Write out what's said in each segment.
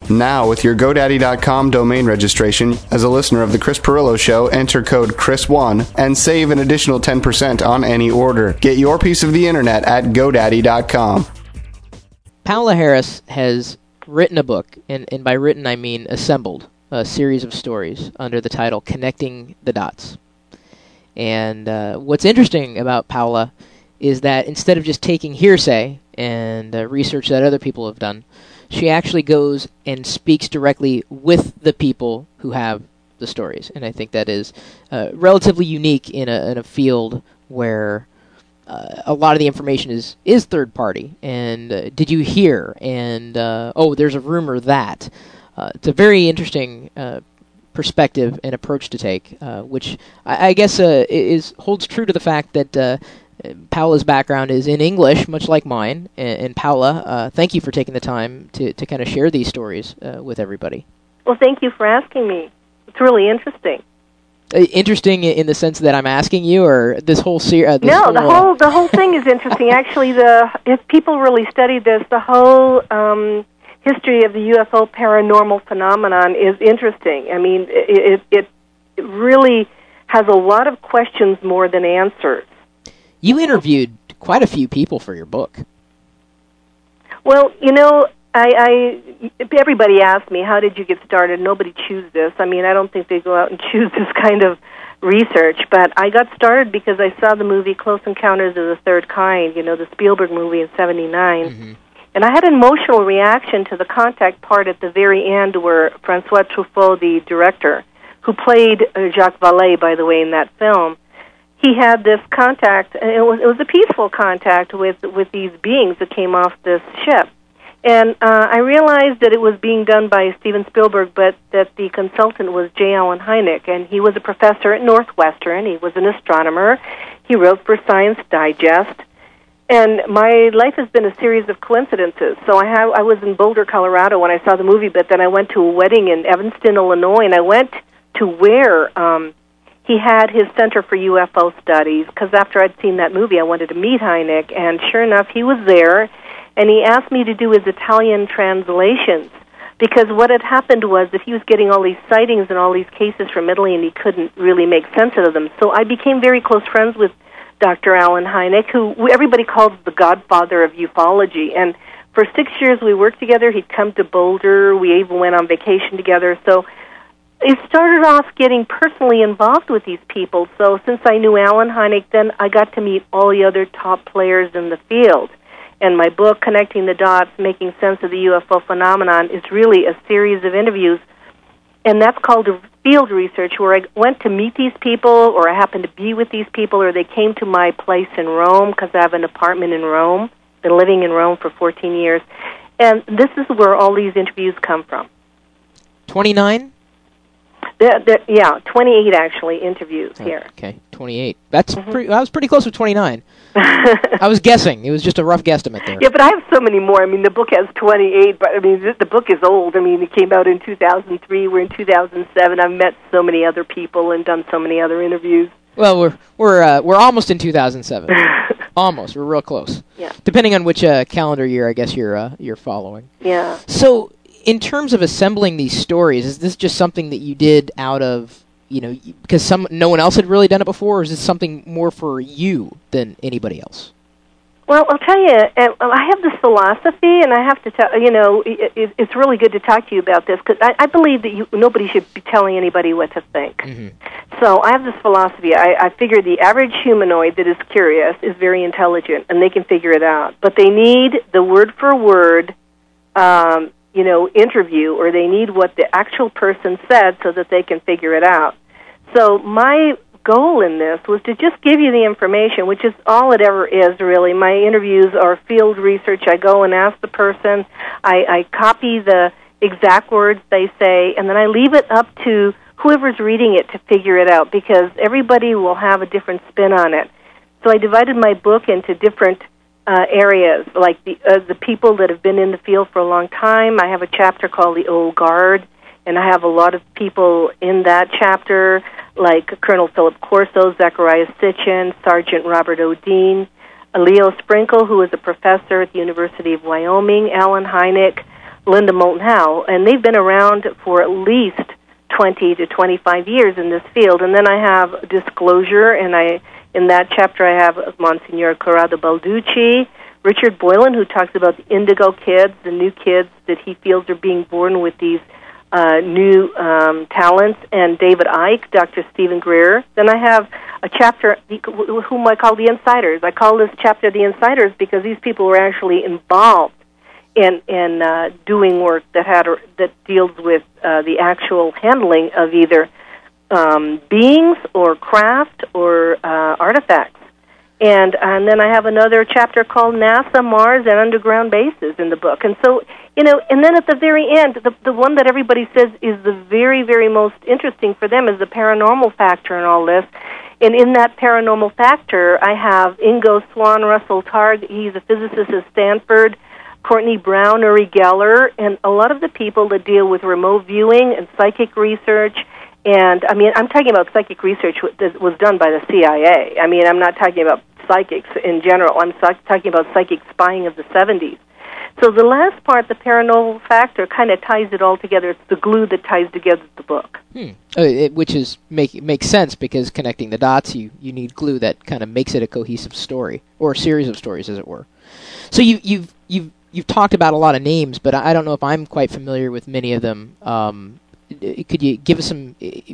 Now, with your GoDaddy.com domain registration, as a listener of The Chris Pirillo Show, enter code CHRIS1 and save an additional 10% on any order. Get your piece of the internet at GoDaddy.com. Paola Harris has written a book, and by written I mean assembled, a series of stories under the title Connecting the Dots. And what's interesting about Paola is that instead of just taking hearsay and research that other people have done, she actually goes and speaks directly with the people who have the stories. And I think that is relatively unique in a field where a lot of the information is third party. And did you hear? And, there's a rumor that. It's a very interesting perspective and approach to take, which I guess holds true to the fact that Paola's background is in English, much like mine. And Paola, thank you for taking the time to kind of share these stories with everybody. Well, thank you for asking me. It's really interesting. Interesting in the sense that I'm asking you, or this whole series? No, the whole thing is interesting. Actually, if people really study this, the whole history of the UFO paranormal phenomenon is interesting. I mean, it really has a lot of questions more than answers. You interviewed quite a few people for your book. Well, everybody asked me, how did you get started? Nobody chooses this. I mean, I don't think they go out and choose this kind of research, but I got started because I saw the movie Close Encounters of the Third Kind, the Spielberg movie in 1979. Mm-hmm. And I had an emotional reaction to the contact part at the very end where Francois Truffaut, the director, who played Jacques Vallée, by the way, in that film, he had this contact, and it was a peaceful contact with these beings that came off this ship. And I realized that it was being done by Steven Spielberg, but that the consultant was J. Allen Hynek, and he was a professor at Northwestern. He was an astronomer. He wrote for Science Digest. And my life has been a series of coincidences. So I was in Boulder, Colorado when I saw the movie, but then I went to a wedding in Evanston, Illinois, and I went to where he had his Center for UFO Studies, because after I'd seen that movie, I wanted to meet Hynek, and sure enough, he was there, and he asked me to do his Italian translations, because what had happened was that he was getting all these sightings and all these cases from Italy, and he couldn't really make sense of them. So I became very close friends with Dr. Allen Hynek, who everybody calls the godfather of ufology, and for 6 years we worked together. He'd come to Boulder. We even went on vacation together, so it started off getting personally involved with these people. So since I knew Allen Hynek, then I got to meet all the other top players in the field. And my book, Connecting the Dots, Making Sense of the UFO Phenomenon, is really a series of interviews, and that's called field research, where I went to meet these people, or I happened to be with these people, or they came to my place in Rome, because I have an apartment in Rome, been living in Rome for 14 years. And this is where all these interviews come from. 29? Yeah, 28 actually interviews here. Okay, 28. That's I was pretty close with 29. I was guessing. It was just a rough guesstimate there. Yeah, but I have so many more. I mean, the book has 28, but I mean, the book is old. I mean, it came out in 2003. We're in 2007. I've met so many other people and done so many other interviews. Well, we're almost in 2007. Almost. We're real close. Yeah. Depending on which calendar year, I guess you're following. Yeah. So, in terms of assembling these stories, is this just something that you did out of, because no one else had really done it before, or is this something more for you than anybody else? Well, I'll tell you, I have this philosophy, and I have to tell it's really good to talk to you about this, because I believe that nobody should be telling anybody what to think. Mm-hmm. So I have this philosophy. I figure the average humanoid that is curious is very intelligent, and they can figure it out. But they need the word-for-word interview, or they need what the actual person said so that they can figure it out. So my goal in this was to just give you the information, which is all it ever is, really. My interviews are field research. I go and ask the person. I copy the exact words they say, and then I leave it up to whoever's reading it to figure it out, because everybody will have a different spin on it. So I divided my book into different areas, like the people that have been in the field for a long time. I have a chapter called The Old Guard, and I have a lot of people in that chapter, like Colonel Philip Corso, Zacharias Sitchin, Sergeant Robert O'Dean, Leo Sprinkle, who is a professor at the University of Wyoming, Allen Hynek, Linda Moulton Howe, and they've been around for at least 20 to 25 years in this field. And then I have Disclosure, and in that chapter I have Monsignor Corrado Balducci, Richard Boylan, who talks about the indigo kids, the new kids that he feels are being born with these new talents, and David Icke, Dr. Stephen Greer. Then I have a chapter whom I call the Insiders. I call this chapter the Insiders because these people were actually involved in doing work that deals with the actual handling of either beings or craft or artifacts. And then I have another chapter called NASA, Mars, and Underground Bases in the book. And so, and then at the very end, the one that everybody says is the very, very most interesting for them is the paranormal factor in all this. And in that paranormal factor, I have Ingo Swan, Russell Targ, he's a physicist at Stanford, Courtney Brown, Uri Geller, and a lot of the people that deal with remote viewing and psychic research. And, I'm talking about psychic research that was done by the CIA. I'm not talking about psychics in general. I'm talking about psychic spying of the 70s. So the last part, the paranormal factor, kind of ties it all together. It's the glue that ties together the book. Which is makes sense, because connecting the dots, you need glue that kind of makes it a cohesive story, or a series of stories, as it were. So you've talked about a lot of names, but I don't know if I'm quite familiar with many of them. Could you give us some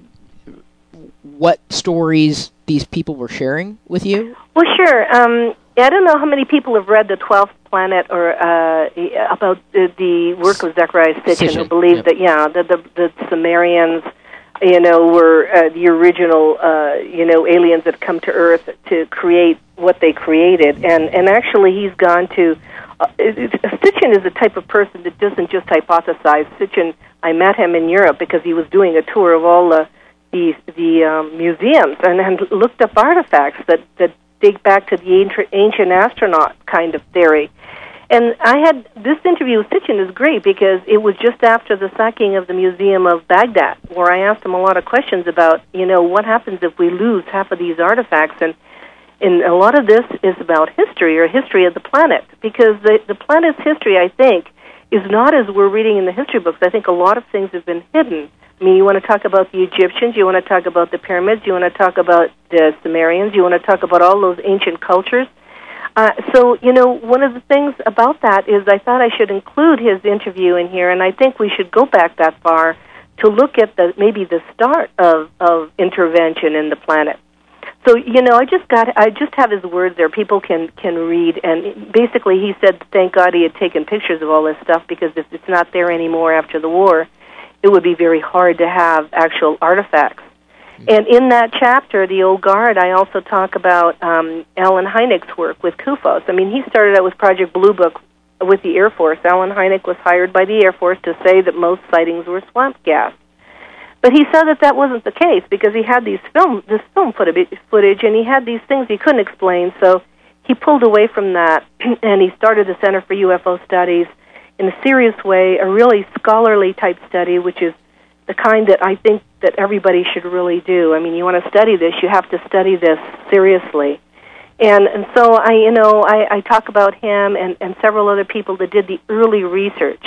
what stories these people were sharing with you? Well, sure. I don't know how many people have read The 12th Planet or about the work of Zecharia Sitchin, who believes that the Sumerians, were the original aliens that come to Earth to create what they created, and actually he's gone to. Sitchin is the type of person that doesn't just hypothesize. Sitchin, I met him in Europe because he was doing a tour of all the museums and looked up artifacts that date back to the ancient astronaut kind of theory. And I had this interview with Sitchin is great because it was just after the sacking of the Museum of Baghdad, where I asked him a lot of questions about, what happens if we lose half of these artifacts. And a lot of this is about history, or history of the planet, because the planet's history, I think, is not as we're reading in the history books. I think a lot of things have been hidden. You want to talk about the Egyptians, you want to talk about the pyramids, you want to talk about the Sumerians, you want to talk about all those ancient cultures. So, one of the things about that is I thought I should include his interview in here, and I think we should go back that far to look at maybe the start of intervention in the planet. So, I just have his words there. People can read, and basically he said, thank God he had taken pictures of all this stuff, because if it's not there anymore after the war, it would be very hard to have actual artifacts. And in that chapter, The Old Guard, I also talk about Alan Hynek's work with CUFOS. He started out with Project Blue Book with the Air Force. Alan Hynek was hired by the Air Force to say that most sightings were swamp gas. But he said that wasn't the case, because he had this film footage, and he had these things he couldn't explain, so he pulled away from that, and he started the Center for UFO Studies in a serious way, a really scholarly type study, which is the kind that I think that everybody should really do. You want to study this, you have to study this seriously. And so I talk about him and several other people that did the early research.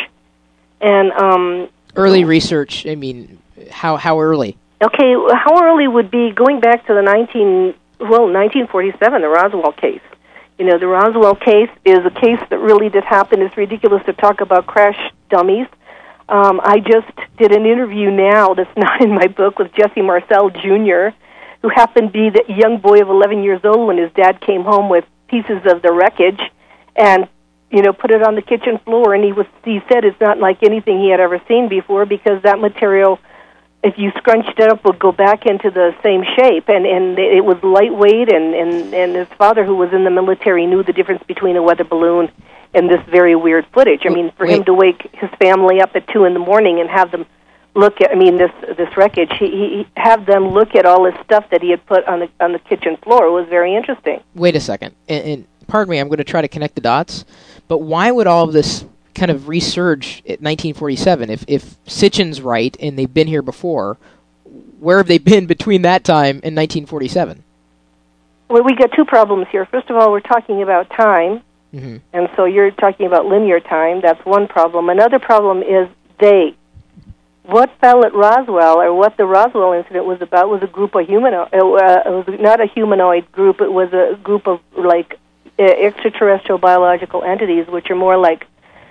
And early research, how early? Okay, how early would be going back to the 1947, the Roswell case. The Roswell case is a case that really did happen. It's ridiculous to talk about crash dummies. I just did an interview now that's not in my book with Jesse Marcel Jr., who happened to be the young boy of 11 years old when his dad came home with pieces of the wreckage and, put it on the kitchen floor. And he said it's not like anything he had ever seen before, because that material, if you scrunched it up, would go back into the same shape. And it was lightweight, and his father, who was in the military, knew the difference between a weather balloon and this very weird footage. For him to wake his family up at 2 a.m. and have them look at, this wreckage, he have them look at all this stuff that he had put on the kitchen floor. It was very interesting. Wait a second. And pardon me, I'm going to try to connect the dots, but why would all of this kind of resurge at 1947? If Sitchin's right and they've been here before, where have they been between that time and 1947? Well, we got two problems here. First of all, we're talking about time. Mm-hmm. And so you're talking about linear time. That's one problem. Another problem is they. What fell at Roswell, or what the Roswell incident was about, was a group of humanoid. It was not a humanoid group. It was a group of extraterrestrial biological entities, which are more like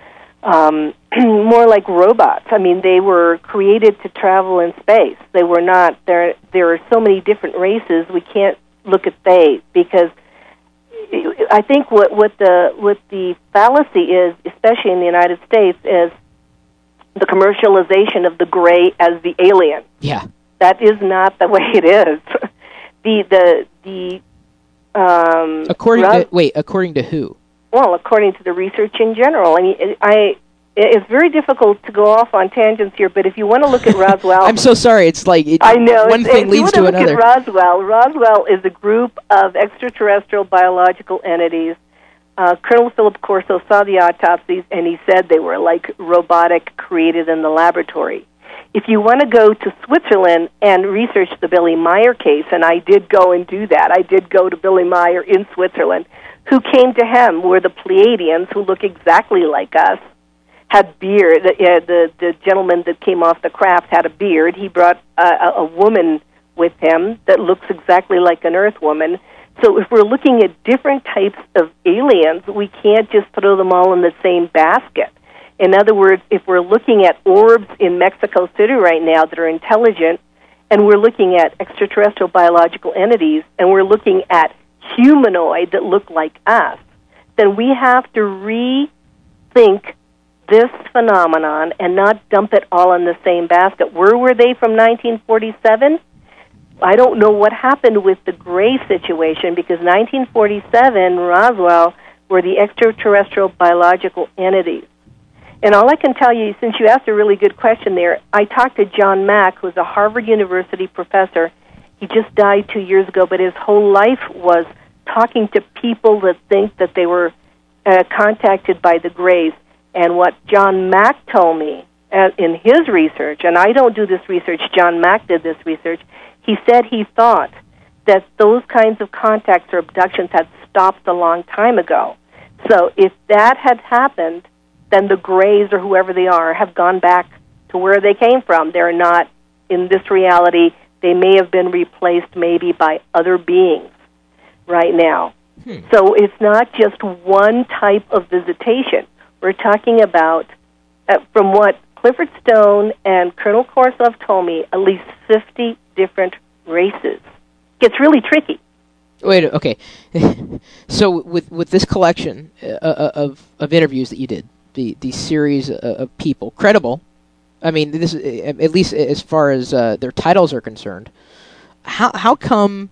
robots. I mean, they were created to travel in space. They were not. There are so many different races. We can't look at they, because I think what the fallacy is, especially in the United States, is the commercialization of the gray as the alien. Yeah. That is not the way it is. According to who? Well, according to the research in general. I mean, it's very difficult to go off on tangents here, but if you want to look at Roswell... I'm so sorry. It's like I know, one thing leads to another. If you want to look at Roswell is a group of extraterrestrial biological entities. Colonel Philip Corso saw the autopsies, and he said they were like robotic, created in the laboratory. If you want to go to Switzerland and research the Billy Meier case, and I did go and do that, I did go to Billy Meier in Switzerland. Who came to him were the Pleiadians, who look exactly like us, had beard. The gentleman that came off the craft had a beard. He brought a woman with him that looks exactly like an Earth woman. So if we're looking at different types of aliens, we can't just throw them all in the same basket. In other words, if we're looking at orbs in Mexico City right now that are intelligent, and we're looking at extraterrestrial biological entities, and we're looking at humanoid that look like us, then we have to rethink this phenomenon and not dump it all in the same basket. Where were they from 1947? I don't know what happened with the gray situation, because 1947, Roswell, were the extraterrestrial biological entities. And all I can tell you, since you asked a really good question there, I talked to John Mack, who's a Harvard University professor. He just died 2 years ago, but his whole life was talking to people that think that they were contacted by the Greys. And what John Mack told me in his research, and I don't do this research, John Mack did this research, he said he thought that those kinds of contacts or abductions had stopped a long time ago. So if that had happened, then the Greys, or whoever they are, have gone back to where they came from. They're not in this reality. They may have been replaced maybe by other beings right now. So it's not just one type of visitation. We're talking about, from what Clifford Stone and Colonel Korsov told me, at least 50 different races. Gets really tricky. Wait, okay. So with this collection of interviews that you did, the series of people, credible, I mean, this at least as far as their titles are concerned, how come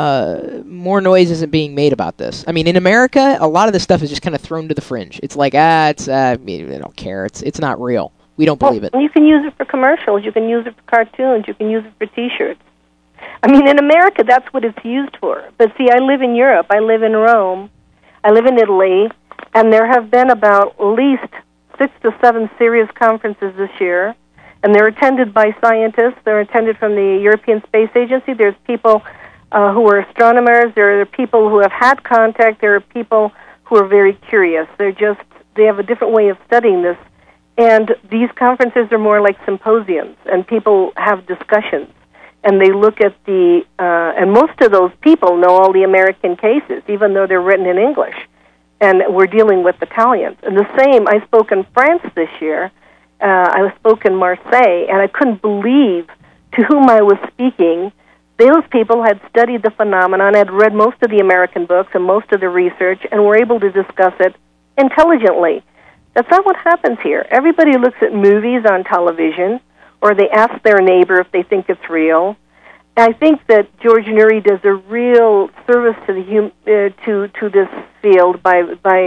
more noise isn't being made about this? I mean, in America, a lot of this stuff is just kind of thrown to the fringe. It's like, I don't care. It's not real. We don't believe it. You can use it for commercials. You can use it for cartoons. You can use it for T-shirts. I mean, in America, that's what it's used for. But see, I live in Europe. I live in Rome. I live in Italy. And there have been about at least 6 to 7 serious conferences this year. And they're attended by scientists. They're attended from the European Space Agency. There's people who are astronomers. There are people who have had contact. There are people who are very curious. They have a different way of studying this. And these conferences are more like symposiums, and people have discussions. And they look at and most of those people know all the American cases, even though they're written in English. And we're dealing with Italians. And the same, I spoke in France this year. I spoke in Marseille, and I couldn't believe to whom I was speaking. Those people had studied the phenomenon, had read most of the American books and most of the research, and were able to discuss it intelligently. That's not what happens here. Everybody looks at movies on television, or they ask their neighbor if they think it's real. And I think that George Noory does a real service to the to this field by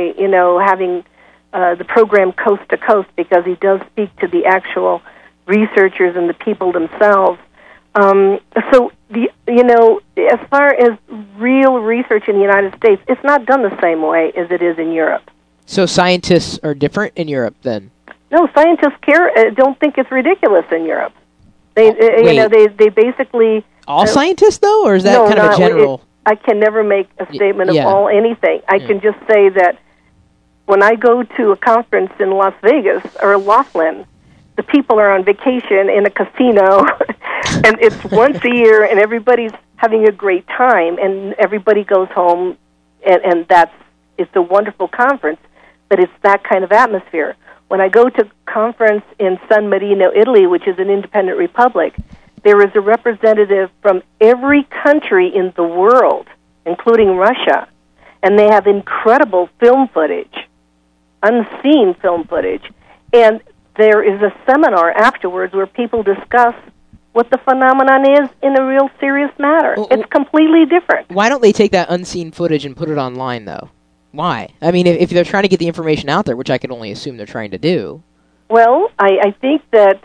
having the program Coast to Coast, because he does speak to the actual researchers and the people themselves. So as far as real research in the United States, it's not done the same way as it is in Europe. So scientists are different in Europe then? No, scientists don't think it's ridiculous in Europe. They basically all scientists though, or is that kind of a general? I can never make a statement of all anything. I can just say that when I go to a conference in Las Vegas or Laughlin, the people are on vacation in a casino, and it's once a year, and everybody's having a great time, and everybody goes home, and it's a wonderful conference, but it's that kind of atmosphere. When I go to conference in San Marino, Italy, which is an independent republic, there is a representative from every country in the world, including Russia, and they have incredible film footage, unseen film footage, and there is a seminar afterwards where people discuss what the phenomenon is in a real serious matter. It's completely different. Why don't they take that unseen footage and put it online, though? Why? I mean, if they're trying to get the information out there, which I can only assume they're trying to do. Well, I think that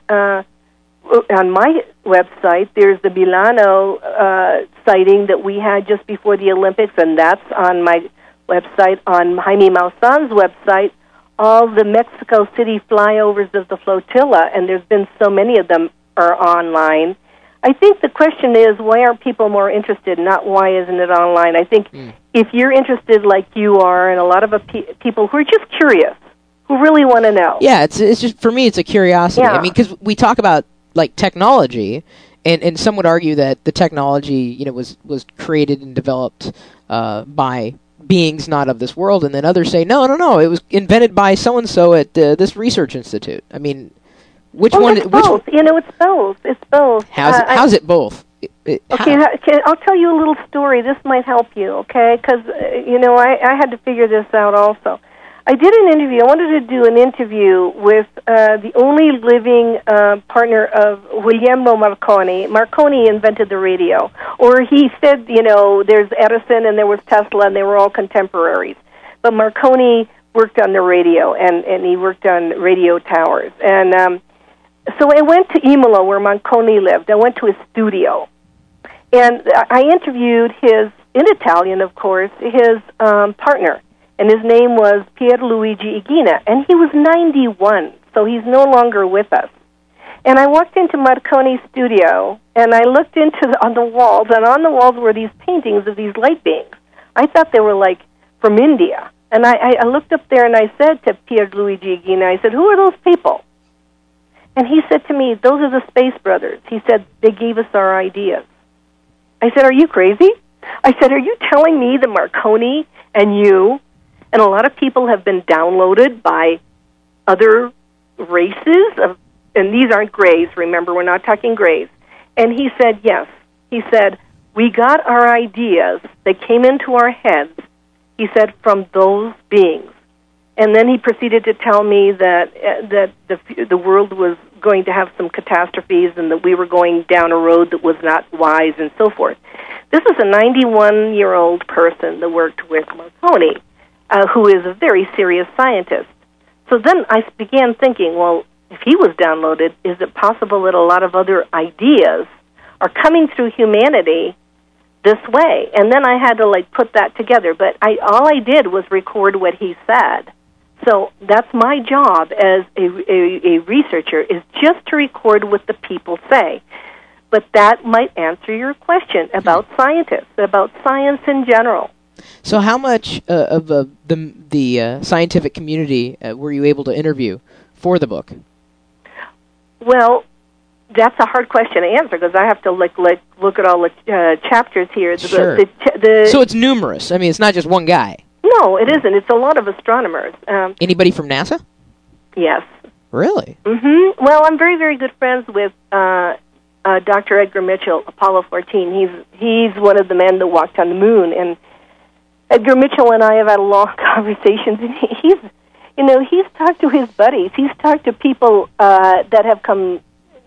on my website, there's the Milano sighting that we had just before the Olympics, and that's on my website. On Jaime Maussan's website, all the Mexico City flyovers of the flotilla, and there's been so many of them, are online. I think the question is, why aren't people more interested, not why isn't it online? I think if you're interested like you are, and a lot of people who are just curious, who really want to know. Yeah, it's just, for me, it's a curiosity. Yeah. I mean, because we talk about, like, technology, and some would argue that the technology, was created and developed by beings not of this world, and then others say, no, it was invented by so-and-so at this research institute. I mean, which one? It's both. It's both. How's it both? Okay, I'll tell you a little story. This might help you, okay? Because, I had to figure this out also. I did an interview. I wanted to do an interview with the only living partner of Guglielmo Marconi. Marconi invented the radio. Or he said, there's Edison and there was Tesla, and they were all contemporaries. But Marconi worked on the radio, and he worked on radio towers. And so I went to Imola, where Marconi lived. I went to his studio. And I interviewed in Italian, of course, his partner. And his name was Pierluigi Igina. And he was 91, so he's no longer with us. And I walked into Marconi's studio, and I looked on the walls, and on the walls were these paintings of these light beings. I thought they were, like, from India. And I looked up there, and I said to Pierluigi Igina, I said, who are those people? And he said to me, those are the Space Brothers. He said, they gave us our ideas. I said, are you crazy? I said, are you telling me that Marconi and you and a lot of people have been downloaded by other races? And these aren't Greys, remember, we're not talking Greys. And he said, yes. He said, we got our ideas that came into our heads, he said, from those beings. And then he proceeded to tell me that the world was going to have some catastrophes and that we were going down a road that was not wise and so forth. This is a 91-year-old person that worked with Marconi, who is a very serious scientist. So then I began thinking, well, if he was downloaded, is it possible that a lot of other ideas are coming through humanity this way? And then I had to, put that together. But all I did was record what he said. So that's my job as a researcher, is just to record what the people say. But that might answer your question about scientists, about science in general. So how much of the scientific community were you able to interview for the book? Well, that's a hard question to answer because I have to look at all the chapters here. Sure. So it's numerous. I mean, it's not just one guy. No, it isn't. It's a lot of astronomers. Anybody from NASA? Yes. Really? Mm-hmm. Well, I'm very, very good friends with Dr. Edgar Mitchell, Apollo 14. He's one of the men that walked on the moon, and Edgar Mitchell and I have had long conversations, and he's talked to his buddies. He's talked to people that have come,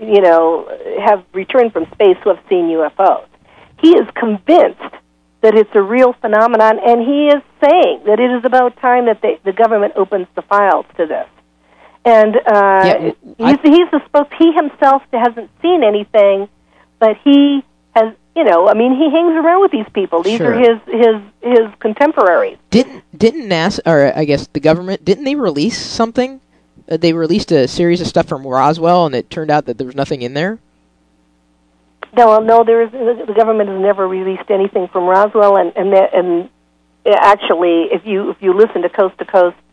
have returned from space who have seen UFOs. He is convinced that it's a real phenomenon, and he is saying that it is about time that the government opens the files to this. And he's the he himself hasn't seen anything, but he has, he hangs around with these people. These Sure. are his contemporaries. Didn't NASA, or I guess the government, didn't they release something? They released a series of stuff from Roswell, and it turned out that there was nothing in there? No, the government has never released anything from Roswell, and actually, if you listen to Coast,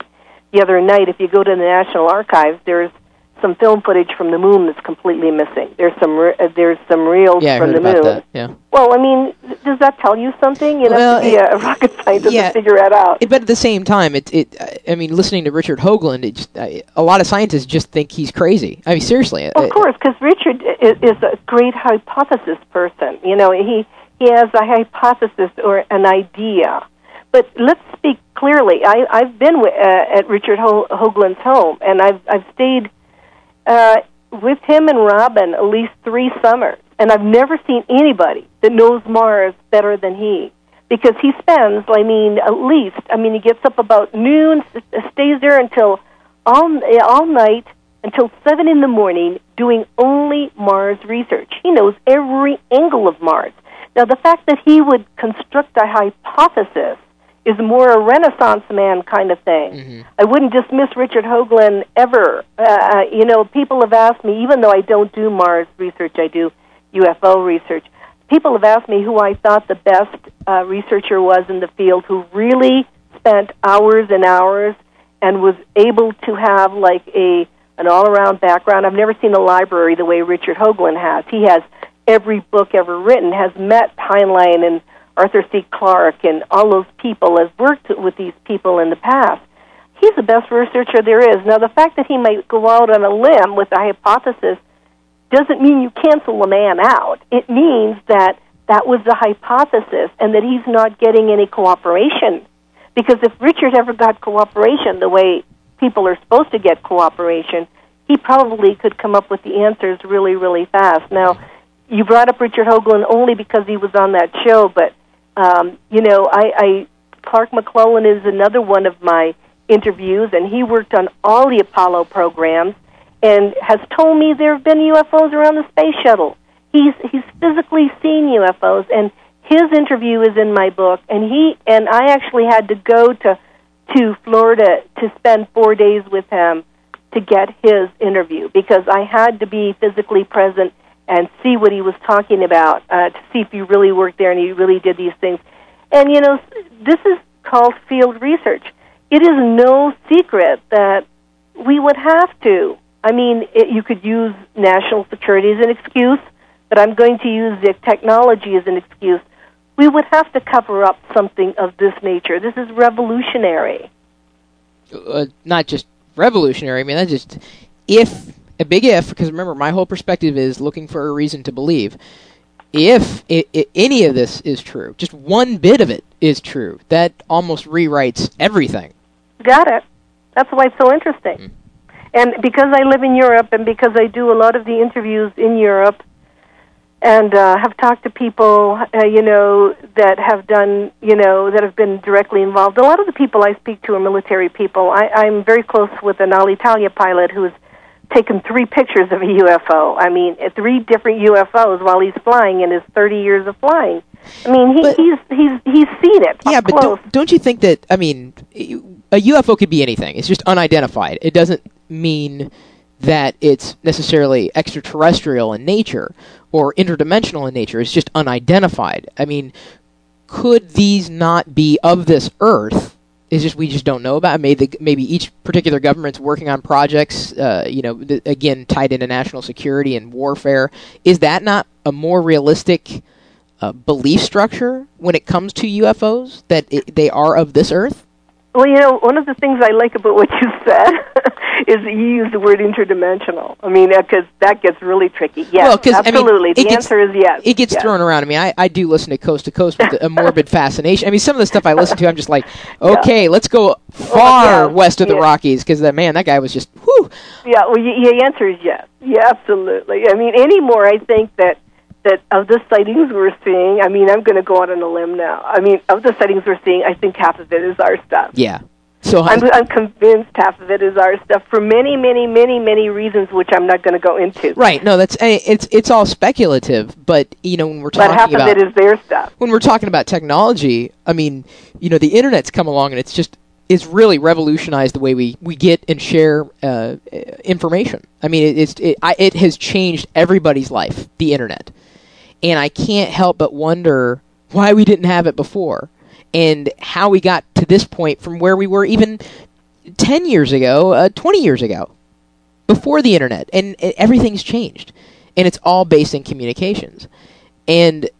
the other night, if you go to the National Archives, there's some film footage from the moon that's completely missing. There's some reels from the moon. That. Yeah. Well, I mean, does that tell you something? You have to be a rocket scientist to figure that out. But at the same time, I mean, listening to Richard Hoagland, a lot of scientists just think he's crazy. I mean, seriously. Of course, because Richard is a great hypothesis person. You know, he has a hypothesis or an idea. But let's speak clearly. I've been at Richard Hoagland's home, and I've stayed with him and Robin at least 3 summers, and I've never seen anybody that knows Mars better than he, because he spends, he gets up about noon, stays there until all night, until 7 in the morning, doing only Mars research. He knows every angle of Mars. Now, the fact that he would construct a hypothesis is more a Renaissance man kind of thing. Mm-hmm. I wouldn't dismiss Richard Hoagland ever. People have asked me, even though I don't do Mars research, I do UFO research, people have asked me who I thought the best researcher was in the field, who really spent hours and hours and was able to have like an all-around background. I've never seen a library the way Richard Hoagland has. He has every book ever written, has met Heinlein and Arthur C. Clarke and all those people, has worked with these people in the past. He's the best researcher there is. Now, the fact that he might go out on a limb with a hypothesis doesn't mean you cancel a man out. It means that was the hypothesis and that he's not getting any cooperation. Because if Richard ever got cooperation the way people are supposed to get cooperation, he probably could come up with the answers really, really fast. Now, you brought up Richard Hoagland only because he was on that show, but Clark McClellan is another one of my interviews, and he worked on all the Apollo programs and has told me there have been UFOs around the space shuttle. He's physically seen UFOs, and his interview is in my book, and I actually had to go to Florida to spend 4 days with him to get his interview, because I had to be physically present and see what he was talking about, to see if he really worked there and he really did these things. And, this is called field research. It is no secret that we would have to. I mean, you could use national security as an excuse, but I'm going to use the technology as an excuse. We would have to cover up something of this nature. This is revolutionary. Not just revolutionary. I mean, that's just a big if, because remember, my whole perspective is looking for a reason to believe. If any of this is true, just one bit of it is true, that almost rewrites everything. Got it. That's why it's so interesting. Mm. And because I live in Europe, and because I do a lot of the interviews in Europe, and have talked to people, that have done, that have been directly involved. A lot of the people I speak to are military people. I'm very close with an Alitalia pilot who's taken 3 pictures of a UFO. I mean, 3 different UFOs while he's flying in his 30 years of flying. I mean, he's seen it. Yeah, but don't you think that, I mean, a UFO could be anything. It's just unidentified. It doesn't mean that it's necessarily extraterrestrial in nature or interdimensional in nature. It's just unidentified. I mean, could these not be of this Earth? It's just we just don't know about it. Maybe each particular government's working on projects, again, tied into national security and warfare. Is that not a more realistic belief structure when it comes to UFOs, that they are of this Earth? Well, one of the things I like about what you said is that you use the word interdimensional. I mean, because that gets really tricky. Yes, absolutely. The answer is yes. It gets thrown around. I mean, I do listen to Coast with a morbid fascination. I mean, some of the stuff I listen to, I'm just like, okay, let's go far west of the Rockies, because, that guy was just, whew. Yeah, well, the answer is yes. Yeah, absolutely. I mean, anymore, I think that of the sightings we're seeing, I mean, I'm going to go out on a limb now. I mean, of the sightings we're seeing, I think half of it is our stuff. Yeah. So I'm convinced half of it is our stuff for many, many, many, many reasons, which I'm not going to go into. Right. No, it's all speculative. But when we're talking about, but half of it is their stuff. When we're talking about technology, I mean, the internet's come along and it's really revolutionized the way we get and share information. I mean, it has changed everybody's life. The internet. And I can't help but wonder why we didn't have it before, and how we got to this point from where we were even 10 years ago, 20 years ago, before the internet, and everything's changed, and it's all based in communications. And,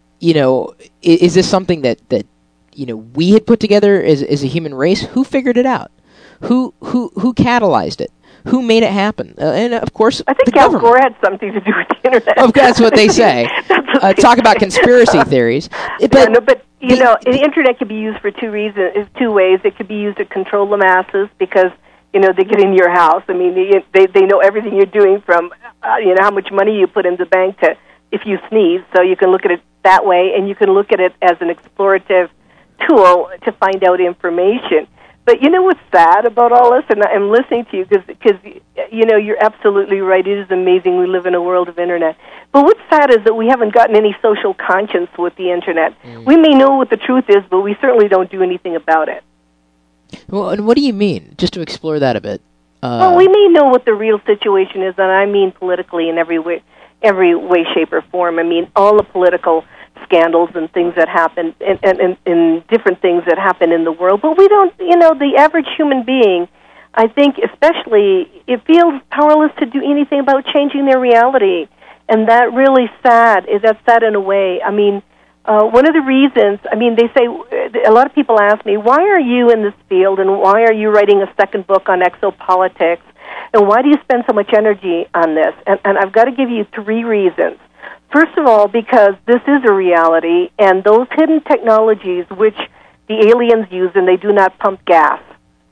is this something that we had put together as a human race? Who figured it out? Who catalyzed it? Who made it happen? And of course, I think the Al government. Gore had something to do with the internet. Oh, that's what they say. Talk about conspiracy theories. But the internet can be used for two ways. It could be used to control the masses because they get in your house. I mean, they know everything you're doing from how much money you put in the bank to if you sneeze. So you can look at it that way, and you can look at it as an explorative tool to find out information. But you know what's sad about all this, and I'm listening to you because you're absolutely right. It is amazing we live in a world of internet. But what's sad is that we haven't gotten any social conscience with the internet. We may know what the truth is, but we certainly don't do anything about it. Well, and what do you mean? Just to explore that a bit. Well, we may know what the real situation is, and I mean politically in every way, shape, or form. I mean all the political scandals and things that happen and different things that happen in the world. But we don't, the average human being, I think especially, it feels powerless to do anything about changing their reality. And that really sad. That's sad in a way. I mean, one of the reasons, they say, a lot of people ask me, why are you in this field and why are you writing a second book on exopolitics? And why do you spend so much energy on this? And I've got to give you 3 reasons. First of all, because this is a reality, and those hidden technologies which the aliens use, and they do not pump gas,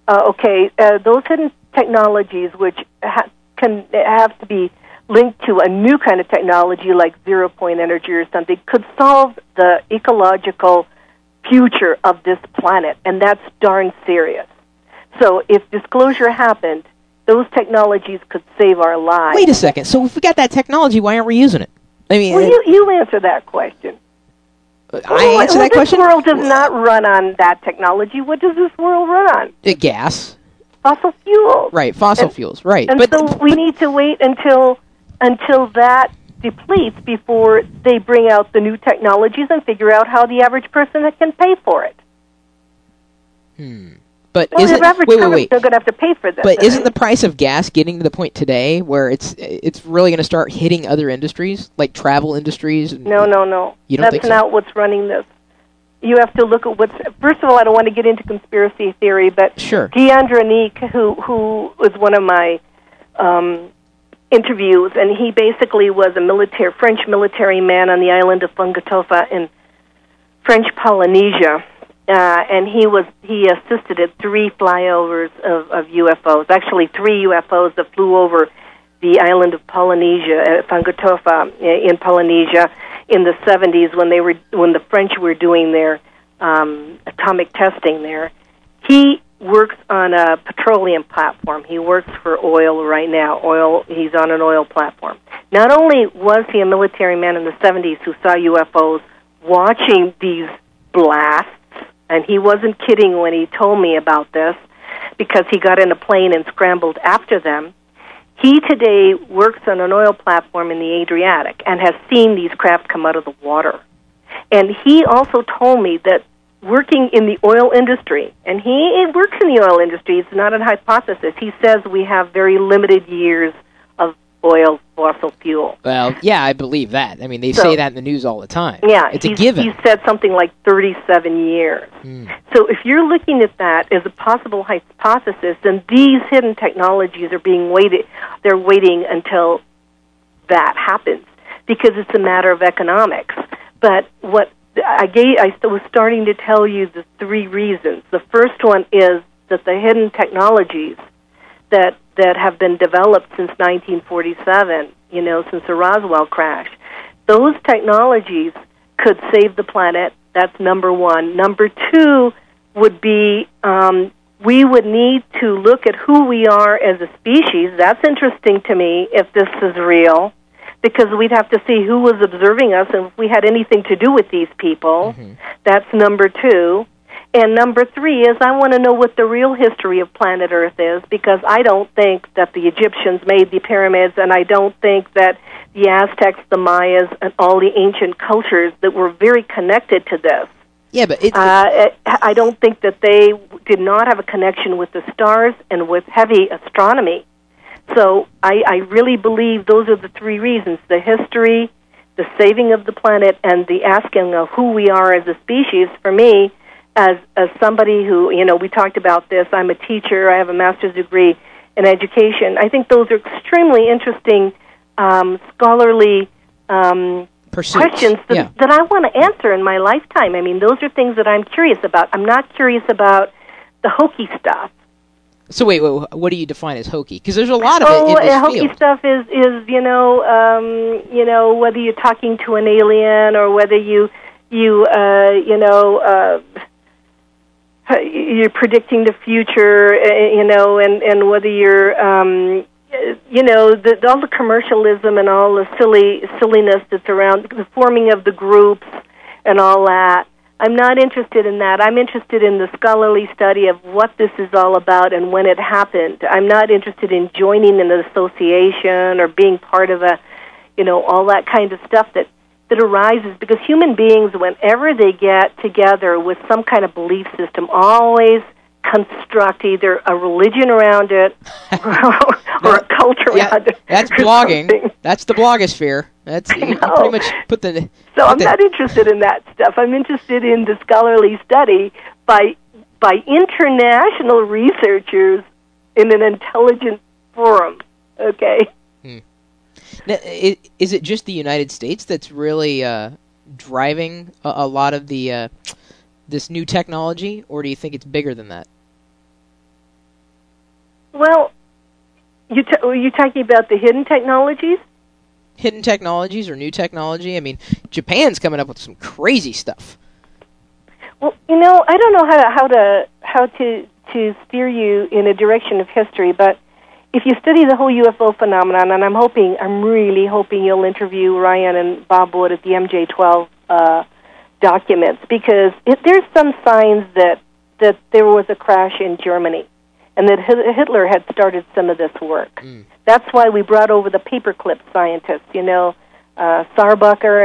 those hidden technologies which can have to be linked to a new kind of technology like zero-point energy or something, could solve the ecological future of this planet, and that's darn serious. So if disclosure happened, those technologies could save our lives. Wait a second. So if we got that technology, why aren't we using it? I mean, well, you answer that question. I answer that question? This world does not run on that technology. What does this world run on? Gas. Fossil fuels. Right, fossil fuels, right. And we need to wait until that depletes before they bring out the new technologies and figure out how the average person can pay for it. But wait. They're going to have to pay for this. But isn't the price of gas getting to the point today where it's really going to start hitting other industries, like travel industries? No. You don't think so? That's not what's running this. You have to look at what's... First of all, I don't want to get into conspiracy theory, but sure. Guy Andronique, who was one of my interviews, and he basically was a French military man on the island of Fangatofa in French Polynesia. And he assisted at 3 flyovers of UFOs. Actually, 3 UFOs that flew over the island of Polynesia, Fangatofa, in Polynesia, in the 70s when the French were doing their atomic testing there. He works on a petroleum platform. He works for oil right now. He's on an oil platform. Not only was he a military man in the 70s who saw UFOs watching these blasts, and he wasn't kidding when he told me about this, because he got in a plane and scrambled after them. He today works on an oil platform in the Adriatic and has seen these craft come out of the water. And he also told me that working in the oil industry, and he works in the oil industry, it's not a hypothesis. He says we have very limited years of oil, fossil fuel. Well, yeah, I believe that. I mean, they say that in the news all the time. Yeah, it's a given. He said something like 37 years. So if you're looking at that as a possible hypothesis, then these hidden technologies are being waited. They're waiting until that happens because it's a matter of economics. But what I was starting to tell you the 3 reasons. The first one is that the hidden technologies that have been developed since 1947, since the Roswell crash, those technologies could save the planet. That's number 1. Number 2 would be we would need to look at who we are as a species. That's interesting to me if this is real, because we'd have to see who was observing us and if we had anything to do with these people. That's number 2. And number 3 is I want to know what the real history of planet Earth is, because I don't think that the Egyptians made the pyramids, and I don't think that the Aztecs, the Mayas, and all the ancient cultures that were very connected to this. Yeah, but I don't think that they did not have a connection with the stars and with heavy astronomy. So I really believe those are the three reasons: the history, the saving of the planet, and the asking of who we are as a species. For me, as somebody who, we talked about this, I'm a teacher, I have a master's degree in education. I think those are extremely interesting scholarly questions that I want to answer in my lifetime. I mean, those are things that I'm curious about. I'm not curious about the hokey stuff. So wait, what do you define as hokey? Because there's a lot of it in this hokey field. Stuff is whether you're talking to an alien or whether you're predicting the future, and whether you're all the commercialism and all the silliness that's around the forming of the groups and all that. I'm not interested in that. I'm interested in the scholarly study of what this is all about and when it happened. I'm not interested in joining an association or being part of all that kind of stuff that arises, because human beings, whenever they get together with some kind of belief system, always construct either a religion around it or a culture around it. That's blogging. Something. That's the blogosphere. That's you pretty much put the. So I'm not interested in that stuff. I'm interested in the scholarly study by international researchers in an intelligent forum. Okay. Now, is it just the United States that's really driving a lot of the this new technology, or do you think it's bigger than that? Well, are you talking about the hidden technologies? Hidden technologies or new technology? I mean, Japan's coming up with some crazy stuff. Well, I don't know how to steer you in a direction of history, but if you study the whole UFO phenomenon, and I'm really hoping you'll interview Ryan and Bob Wood at the MJ12 documents, because there's some signs that there was a crash in Germany, and that Hitler had started some of this work. That's why we brought over the paperclip scientists, Sarbucker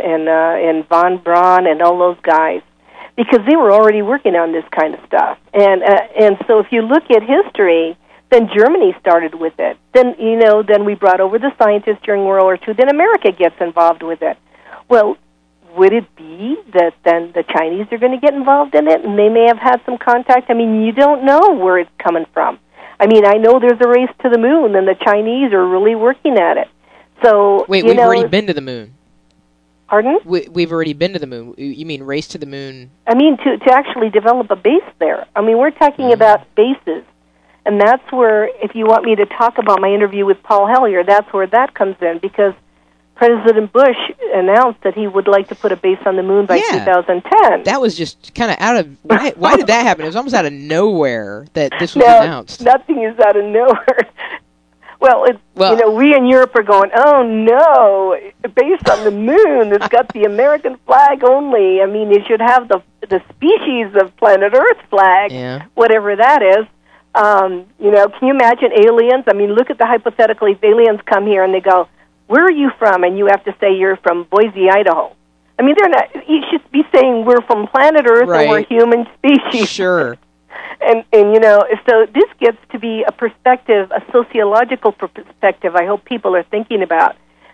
and von Braun and all those guys, because they were already working on this kind of stuff. And so if you look at history, then Germany started with it. Then we brought over the scientists during World War II. Then America gets involved with it. Well, would it be that then the Chinese are going to get involved in it, and they may have had some contact? I mean, you don't know where it's coming from. I mean, I know there's a race to the moon, and the Chinese are really working at it. So wait, we've already been to the moon. Pardon? We've already been to the moon. You mean race to the moon? I mean to actually develop a base there. I mean, we're talking about bases. And that's where, if you want me to talk about my interview with Paul Hellyer, that's where that comes in, because President Bush announced that he would like to put a base on the moon by 2010. That was just kind of out of... Why did that happen? It was almost out of nowhere that this was announced. Nothing is out of nowhere. Well, we in Europe are going, oh, no, based on the moon, it's got the American flag only. I mean, it should have the species of planet Earth flag, whatever that is. Can you imagine aliens? I mean, look at the hypothetical if aliens come here and they go, where are you from? And you have to say you're from Boise, Idaho. I mean, they're not. You should be saying we're from planet Earth and we're human species. Sure. And so this gets to be a perspective, a sociological perspective I hope people are thinking about.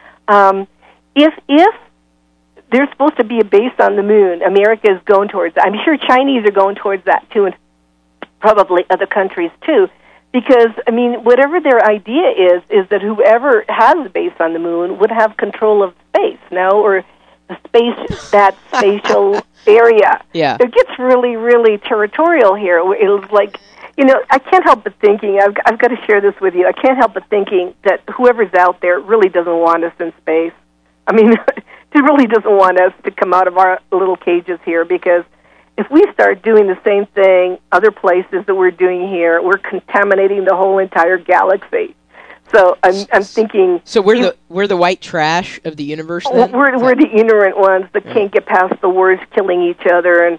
If there's supposed to be a base on the moon, America is going towards that. I'm sure Chinese are going towards that too, and probably other countries too. Because, I mean, whatever their idea is that whoever has a base on the moon would have control of space, or the space, that spatial area. Yeah. It gets really, really territorial here. It's like, I can't help but thinking, I've got to share this with you, I can't help but thinking that whoever's out there really doesn't want us in space. I mean, it really doesn't want us to come out of our little cages here, because if we start doing the same thing other places that we're doing here, we're contaminating the whole entire galaxy. So I'm thinking. So we're the white trash of the universe. Then? We're the ignorant ones that can't get past the words, killing each other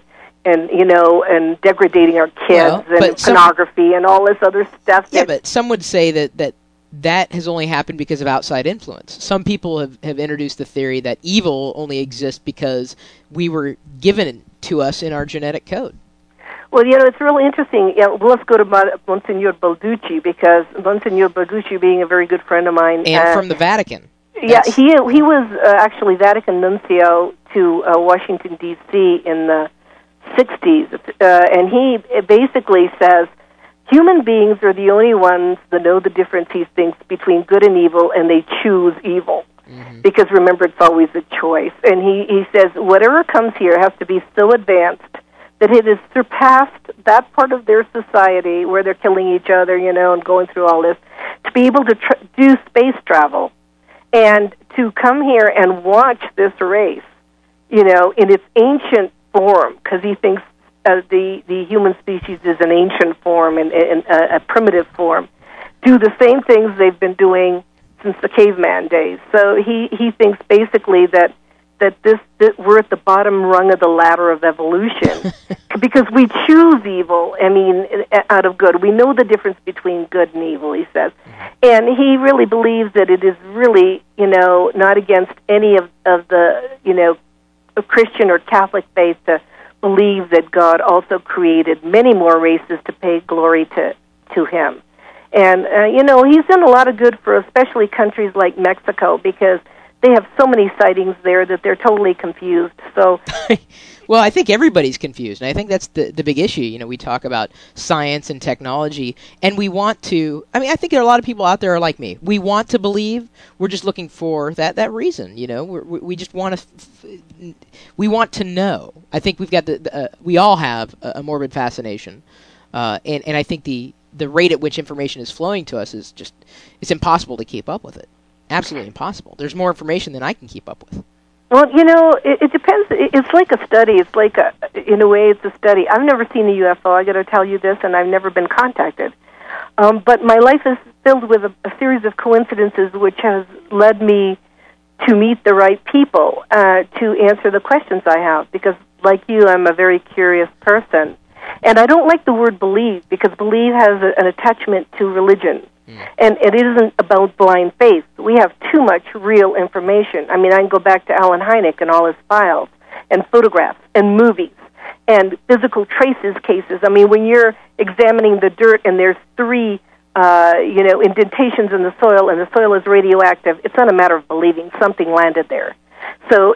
and degrading our kids and pornography and all this other stuff. Yeah, but some would say that that has only happened because of outside influence. Some people have introduced the theory that evil only exists because we were given to us in our genetic code. Well, it's really interesting. Let's go to Monsignor Balducci, because Monsignor Balducci, being a very good friend of mine, and from the Vatican. Yeah, he was actually Vatican nuncio to Washington, D.C. in the 60s, and he basically says human beings are the only ones that know the difference, he thinks, between good and evil, and they choose evil. Mm-hmm. Because remember, it's always a choice. And he says whatever comes here has to be so advanced that it has surpassed that part of their society where they're killing each other, and going through all this, to be able to do space travel and to come here and watch this race, in its ancient form, because he thinks the human species is an ancient form and a primitive form, do the same things they've been doing since the caveman days. So he thinks basically that we're at the bottom rung of the ladder of evolution because we choose evil, out of good. We know the difference between good and evil, he says. And he really believes that it is really, not against any of the, Christian or Catholic faith to believe that God also created many more races to pay glory to him. And, he's done a lot of good for especially countries like Mexico, because they have so many sightings there that they're totally confused. So, well, I think everybody's confused, and I think that's the big issue. We talk about science and technology, and we want to. I think there are a lot of people out there are like me. We want to believe. We're just looking for that reason. We just want to. We want to know. I think we've got we all have a morbid fascination, and I think the rate at which information is flowing to us is just it's impossible to keep up with it. Absolutely impossible. There's more information than I can keep up with. Well, it depends. It's like a study. It's like, in a way, it's a study. I've never seen a UFO, I got to tell you this, and I've never been contacted. But my life is filled with a series of coincidences which has led me to meet the right people to answer the questions I have, because, like you, I'm a very curious person. And I don't like the word believe, because believe has an attachment to religion. And it isn't about blind faith. We have too much real information. I can go back to Alan Hynek and all his files, and photographs, and movies, and physical traces cases. When you're examining the dirt and there's 3, indentations in the soil, and the soil is radioactive, it's not a matter of believing. Something landed there. So,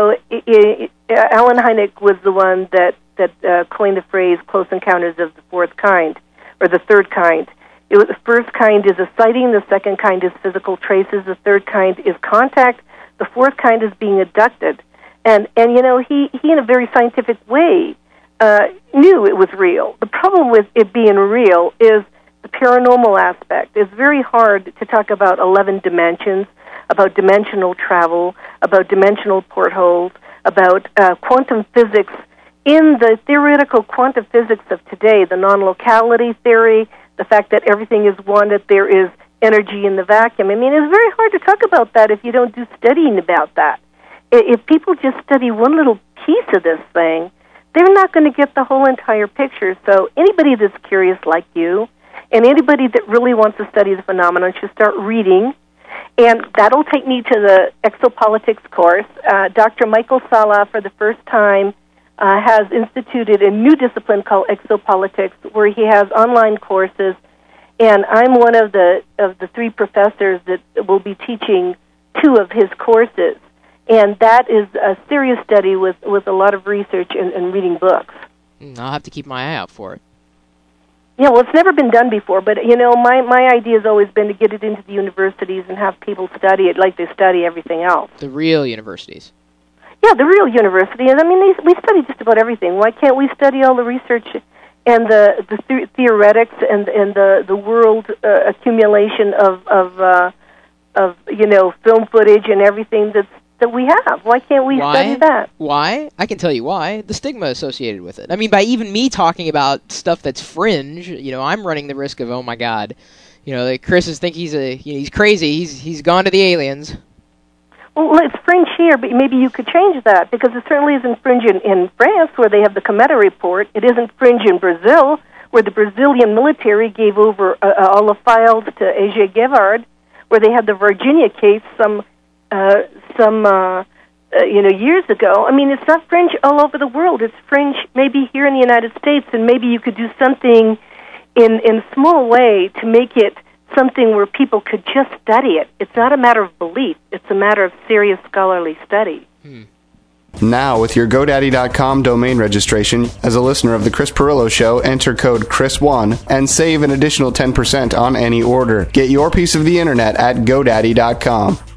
Alan Hynek was the one that coined the phrase "close encounters of the fourth kind," or the third kind. The first kind is a sighting, the second kind is physical traces, the third kind is contact, the fourth kind is being abducted. And he in a very scientific way knew it was real. The problem with it being real is the paranormal aspect. It's very hard to talk about 11 dimensions, about dimensional travel, about dimensional portholes, about quantum physics. In the theoretical quantum physics of today, the non-locality theory, the fact that everything is one, that there is energy in the vacuum. It's very hard to talk about that if you don't do studying about that. If people just study one little piece of this thing, they're not going to get the whole entire picture. So anybody that's curious like you, and anybody that really wants to study the phenomenon, should start reading. And that'll take me to the exopolitics course. Dr. Michael Sala, for the first time, has instituted a new discipline called exopolitics, where he has online courses, and I'm one of the 3 professors that will be teaching 2 of his courses, and that is a serious study with a lot of research and reading books. I'll have to keep my eye out for it. Yeah, well, it's never been done before, but my idea has always been to get it into the universities and have people study it like they study everything else. The real universities. Yeah, the real universities. We study just about everything. Why can't we study all the research and the theoretics and the world accumulation of film footage and everything that we have? Why can't we study that? Why? I can tell you why. The stigma associated with it. By even me talking about stuff that's fringe, I'm running the risk of, oh my God, Chris think he's crazy. He's gone to the aliens. Well, it's fringe here, but maybe you could change that, because it certainly isn't fringe in France, where they have the Cometa report. It isn't fringe in Brazil, where the Brazilian military gave over all the files to A.J. Gevard, where they had the Virginia case some years ago. I mean, it's not fringe all over the world. It's fringe maybe here in the United States, and maybe you could do something in a small way to make it something where people could just study it. It's not a matter of belief. It's a matter of serious scholarly study. Now, with your GoDaddy.com domain registration, as a listener of The Chris Pirillo Show, enter code CHRIS1 and save an additional 10% on any order. Get your piece of the internet at GoDaddy.com.